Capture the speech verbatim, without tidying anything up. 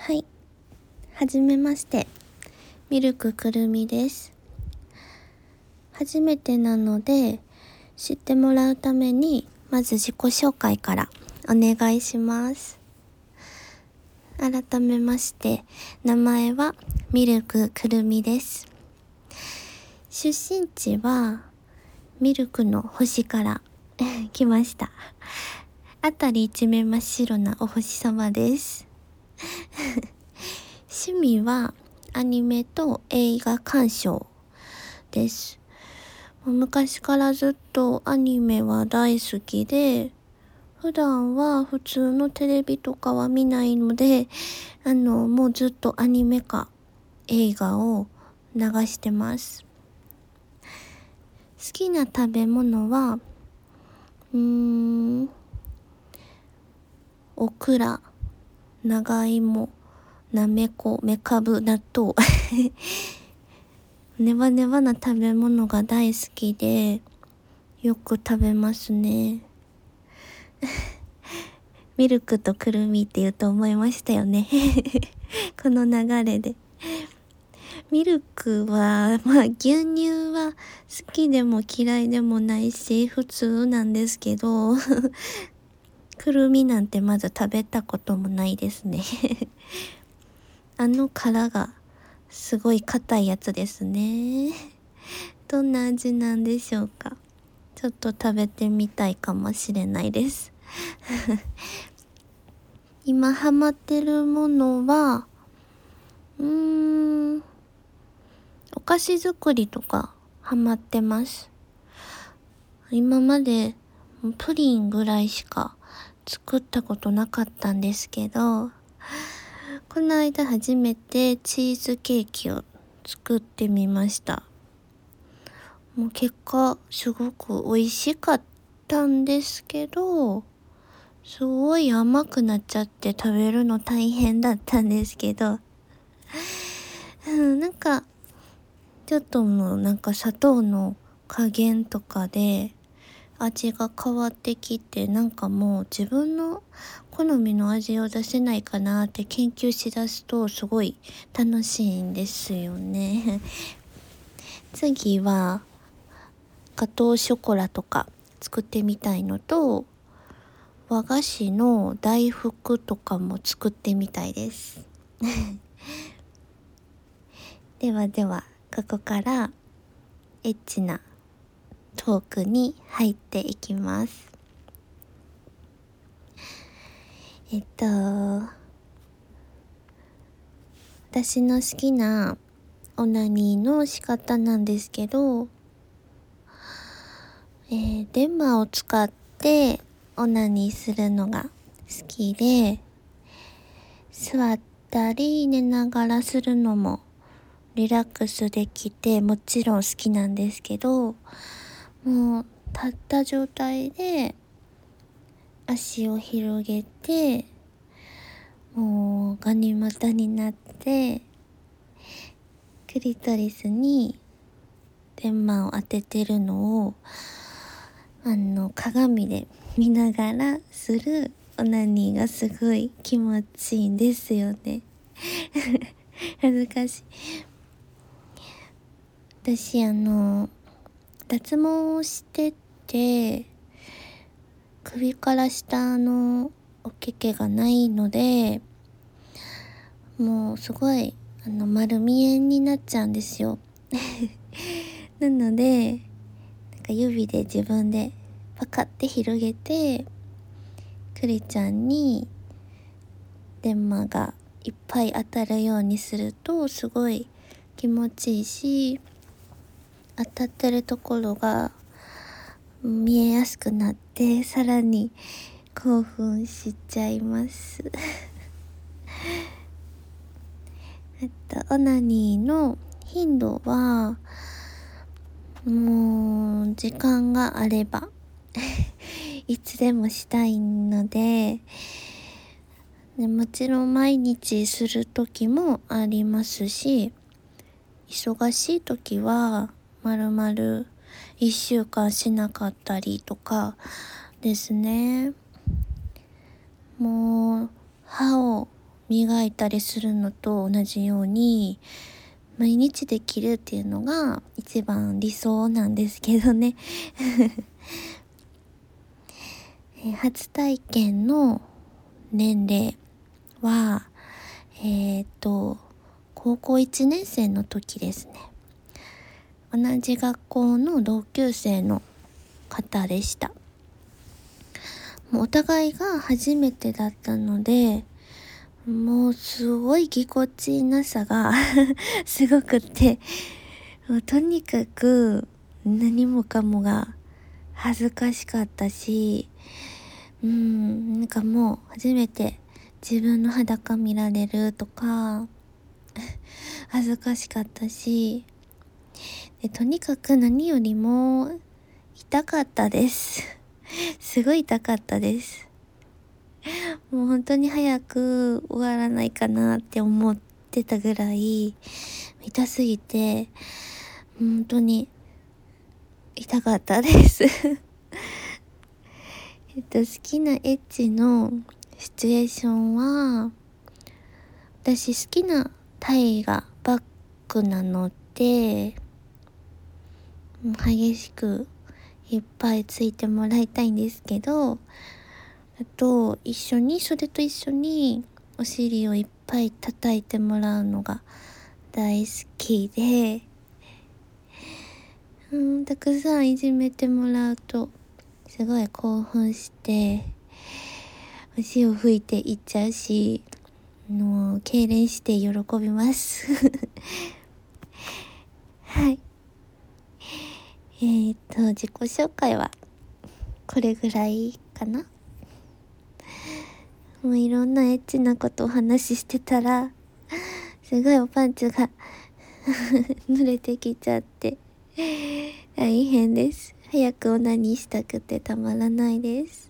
はい、はじめまして、ミルクくるみです。初めてなので知ってもらうためにまず自己紹介からお願いします。改めまして名前はミルクくるみです。出身地はミルクの星から来ました。あたり一面真っ白なお星様です。趣味はアニメと映画鑑賞です。昔からずっとアニメは大好きで、普段は普通のテレビとかは見ないので、あの、もうずっとアニメか映画を流してます。好きな食べ物は、うーん、オクラ、長芋、なめこ、めかぶ、納豆。ネバネバな食べ物が大好きで、よく食べますね。ミルクとくるみって言うと思いましたよね。この流れで。ミルクは、まあ牛乳は好きでも嫌いでもないし、普通なんですけど、くるみなんてまず食べたこともないですね。あの殻がすごい硬いやつですね。どんな味なんでしょうか。ちょっと食べてみたいかもしれないです。今ハマってるものは、うーん、お菓子作りとかハマってます。今までプリンぐらいしか作ったことなかったんですけど、この間初めてチーズケーキを作ってみました。もう結果すごく美味しかったんですけど、すごい甘くなっちゃって食べるの大変だったんですけど、うん、なんかちょっともうなんか砂糖の加減とかで味が変わってきて、なんかもう自分の好みの味を出せないかなって研究しだすとすごい楽しいんですよね。次はガトーショコラとか作ってみたいのと、和菓子の大福とかも作ってみたいです。ではではここからエッチなトークに入っていきます。えっと私の好きなオナニーの仕方なんですけど、えー、デンマを使ってオナニーするのが好きで、座ったり寝ながらするのもリラックスできてもちろん好きなんですけど、もう立った状態で足を広げて、もうガニ股になってクリトリスにデンマを当ててるのをあの鏡で見ながらするオナニーがすごい気持ちいいんですよね。恥ずかしい。私あの脱毛してて首から下のおけけがないので、もうすごいあの丸見えになっちゃうんですよ。なのでなんか指で自分でパカって広げてクリちゃんにデンマがいっぱい当たるようにするとすごい気持ちいいし、当たってるところが見えやすくなってさらに興奮しちゃいます。あとオナニーの頻度はもう時間があればいつでもしたいので、でもちろん毎日する時もありますし、忙しい時はまるまるいっしゅうかんしなかったりとかですね。もう歯を磨いたりするのと同じように毎日できるっていうのが一番理想なんですけどねえ初体験の年齢はえっと高校いちねん生の時ですね。同じ学校の同級生の方でした。もうお互いが初めてだったので、もうすごいぎこちなさがすごくって、もうとにかく何もかもが恥ずかしかったし、うん、なんかもう初めて自分の裸見られるとか恥ずかしかったし、でとにかく何よりも痛かったですすごい痛かったです。もう本当に早く終わらないかなって思ってたぐらい痛すぎて、本当に痛かったですえっと好きなエッチのシチュエーションは、私好きなタイがバックなので、激しくいっぱいついてもらいたいんですけど、あと一緒にそれと一緒にお尻をいっぱい叩いてもらうのが大好きで、うんたくさんいじめてもらうとすごい興奮して足を吹いていっちゃうし、あの痙攣して喜びますはいえー、っと自己紹介はこれぐらいかな。もういろんなエッチなことを話してたらすごいおパンツが濡れてきちゃって大変です。早くオナニーしたくてたまらないです。